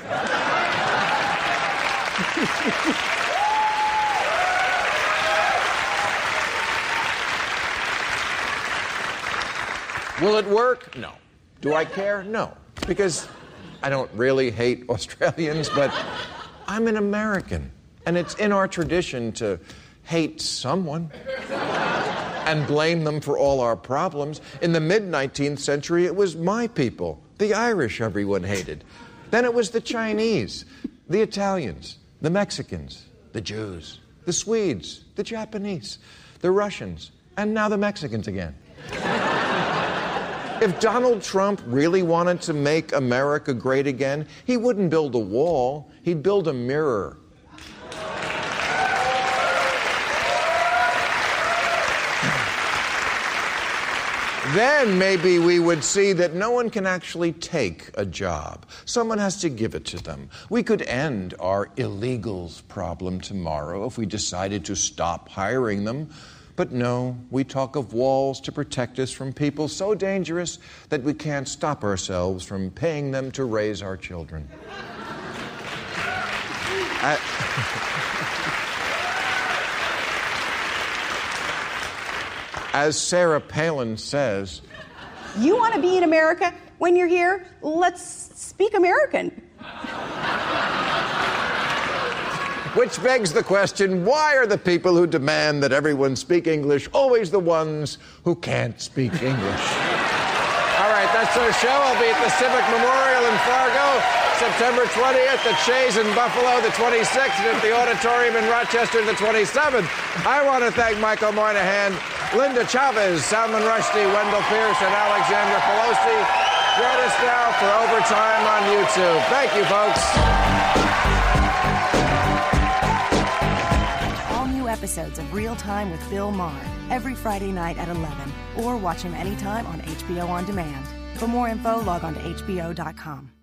Will it work? No. Do I care? No. Because I don't really hate Australians, but I'm an American. And it's in our tradition to hate someone and blame them for all our problems. In the mid-nineteenth century, it was my people, the Irish, everyone hated. Then it was the Chinese, the Italians, the Mexicans, the Jews, the Swedes, the Japanese, the Russians, and now the Mexicans again. If Donald Trump really wanted to make America great again, he wouldn't build a wall, he'd build a mirror. Then maybe we would see that no one can actually take a job. Someone has to give it to them. We could end our illegals problem tomorrow if we decided to stop hiring them. But no, we talk of walls to protect us from people so dangerous that we can't stop ourselves from paying them to raise our children. I... As Sarah Palin says, you want to be in America? When you're here, let's speak American. Which begs the question, why are the people who demand that everyone speak English always the ones who can't speak English? All right, that's our show. I'll be at the Civic Memorial in Fargo, September twentieth, at Shays in Buffalo, the twenty-sixth, and at the Auditorium in Rochester, the twenty-seventh. I want to thank Michael Moynihan, Linda Chavez, Salman Rushdie, Wendell Pierce, and Alexandra Pelosi. Join us now for Overtime on YouTube. Thank you, folks. Episodes of Real Time with Bill Maher every Friday night at eleven, or watch him anytime on H B O On Demand. For more info, log on to H B O dot com.